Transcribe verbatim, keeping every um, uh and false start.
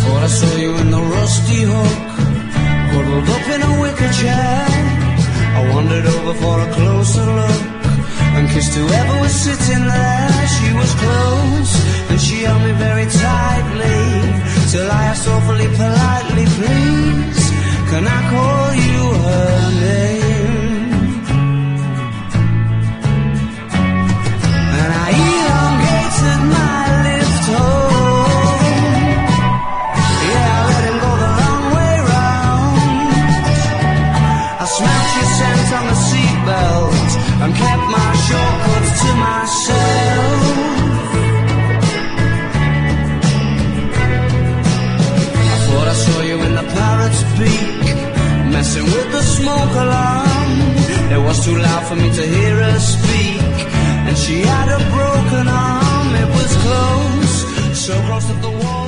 thought I saw you in the rusty hook, huddled up in a wicker chair. I wandered over for a closer look and kissed whoever was sitting there. She was close and she held me very tightly, till I asked awfully politely, please, can I call you her name? And I elongated my lift home. Yeah, I let him go the long way round. I smelt your scent on the seatbelt and kept my shortcuts to myself. I thought I saw you in the Parrot's Beak, messing with the smoke alarm. It was too loud for me to hear her speak, and she had a broken arm. It was close, so close that the wall